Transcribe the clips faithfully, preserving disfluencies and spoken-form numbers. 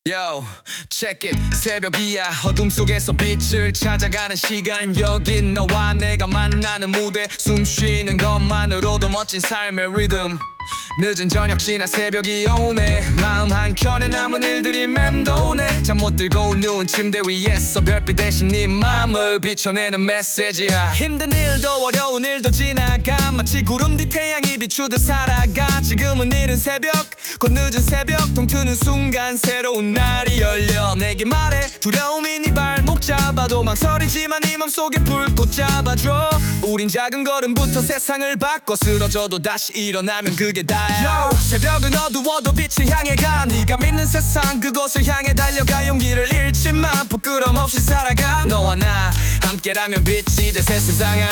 Yo, check it. 새벽이야. 어둠 속에서 빛을 찾아가는 시간. 여긴 너와 내가 만나는 무대. 숨 쉬는 것만으로도 멋진 삶의 리듬. 늦은 저녁 지나 새벽이 오네. 마음 한켠에 남은 일들이 맴도네. 잠 못 들고 누운 침대 위에서 별빛 대신 네 맘을 비춰내는 메시지야. 힘든 일도 어려운 일도 지나가. 마치 구름 뒤 태양이 비추듯 살아가. 지금은 이른 새벽, 곧 늦은 새벽. 동트는 순간 새로운 날이 열려. 내게 말해. 두려움이 네 발목 잡아도 망설이지만 네 맘속에 불꽃 잡아줘. 우린 작은 걸음부터 세상을 바꿔. 쓰러져도 다시 일어나면 그게 다야. Yo, 새벽은 어두워도 빛을 향해 가. 네가 믿는 세상 그곳을 향해 달려가. 용기를 잃지 마. 부끄럼 없이 살아가. 너와 나 함께라면 빛이 돼 새 세상아.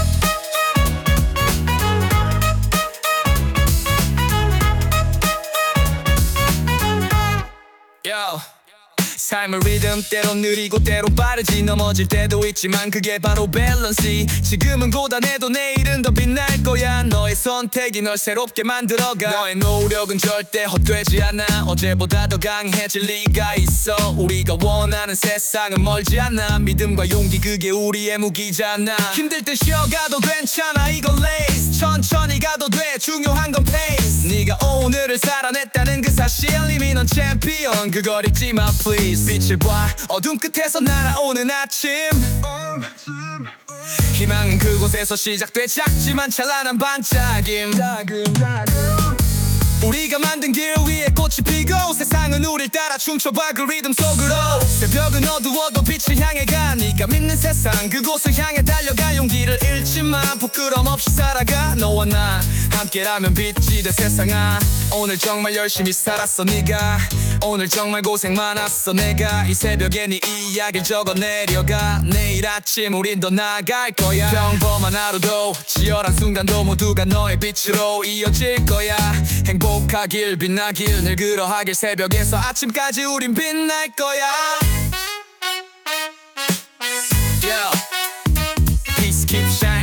Yo. 삶의 리듬 때론 느리고 때로 빠르지. 넘어질 때도 있지만 그게 바로 밸런스. 지금은 고단해도 내일은 더 빛날 거야. 너의 선택이 널 새롭게 만들어가. 너의 노력은 절대 헛되지 않아. 어제보다 더 강해질 리가 있어. 우리가 원하는 세상은 멀지 않아. 믿음과 용기 그게 우리의 무기잖아. 힘들 때 쉬어가도 괜찮아. 이건 레이스. 천천히 가도 돼. 중요한 건 페이스. 네가 오늘을 살아냈다는 그 사실. 이미 넌 챔피언. 그걸 잊지 마 please. 빛을 봐 어둠 끝에서 날아오는 아침. 희망은 그곳에서 시작돼. 작지만 찬란한 반짝임. 우리가 만든 길 위에 꽃이 피고 세상은 우릴 따라 춤춰봐 그 리듬 속으로. 새벽은 어두워도 빛을 향해 가. 네가 믿는 세상 그곳을 향해 달려가. 용기를 잃지 마. 부끄럼 없이 살아가. 너와 나 함께라면 빛이 돼 세상아. 오늘 정말 열심히 살았어 네가. 오늘 정말 고생 많았어 내가. 이 새벽에 네 이야기를 적어 내려가. 내일 아침 우린 더 나아갈 거야. 평범한 하루도 치열한 순간도 모두가 너의 빛으로 이어질 거야. 행복하길 빛나길 늘 그러하길. 새벽에서 아침까지 우린 빛날 거야. Yeah. Peace keep shining.